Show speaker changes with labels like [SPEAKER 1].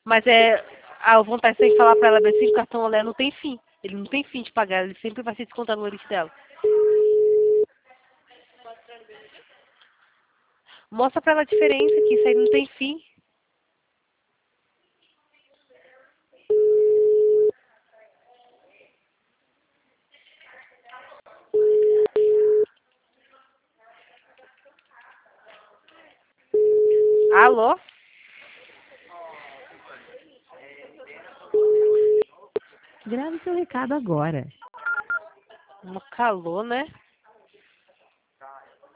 [SPEAKER 1] Mas é. A vontade de falar pra ela bem assim, o cartão Olé não tem fim. Ele não tem fim de pagar, ele sempre vai se descontar no limite dela. Mostra pra ela a diferença, que isso aí não tem fim. Alô?
[SPEAKER 2] Grave seu recado agora.
[SPEAKER 1] No calor, né?